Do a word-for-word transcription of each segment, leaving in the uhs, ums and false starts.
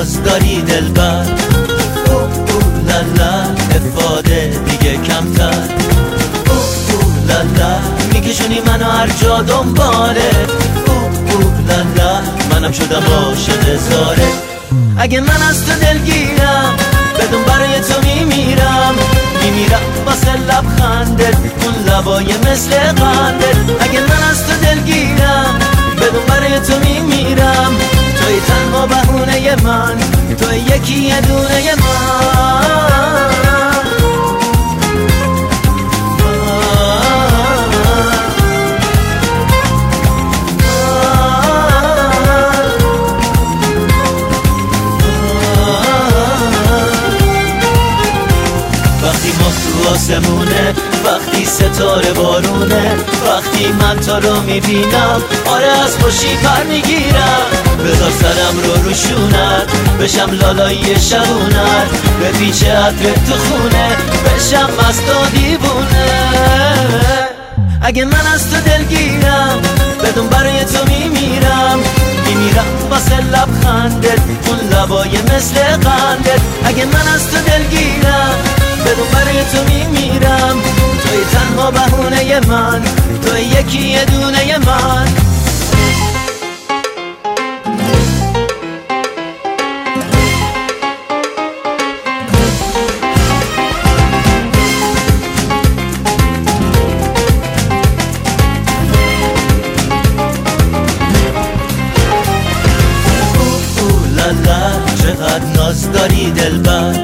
ناز داری دلبر، او او لالا افاده دیگه کمتر، او او لالا میکشونی منو هر جا دنباله، او او لالا منم شدم عاشق زاره. اگه من از تو دلگیرم بدون برای تو میمیرم، میمیرم واسه لبخندت اون لبای مثل قندت. اگه من از تو دلگیرم بدون برای تو میمیرم، توی تنها بهونه من، توی یکی یه دونه من. وقتی ما تو آسمونه، وقتی ستاره بارونه، وقتی من تو رو میبینم آره از خوشی پر میگیرم. بذار سرم رو روشونت بشم لالایی شبونت، به پیچ عطر تو خونه بشم مست و دیوونه. اگه من از تو دلگیرم بدون برای تو میمیرم، میمیرم واسه لبخندت اون لبای مثل قندت. اگه من از تو دلگیرم بدون برای تو میمیرم، توی تنها بهونه من، توی یکی یه دونه من. او او لالا چقدر ناز داری دلبر،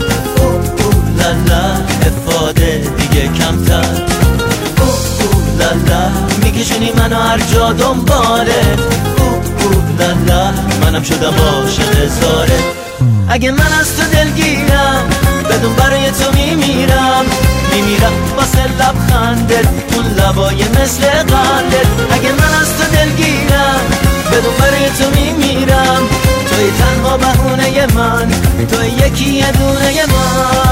لالا افاده دیگه کمتر، او او لالا میکشونی منو هر جا دنباله، او او لالا منم شدم عاشق زاره. اگه من از تو دلگیرم بدون برای تو میمیرم، میمیرم واسه لبخندت اون لبای مثل قندت. اگه من از تو دلگیرم بدون برای تو میمیرم، توی تنها بهونه من، توی یکی یه دونه من.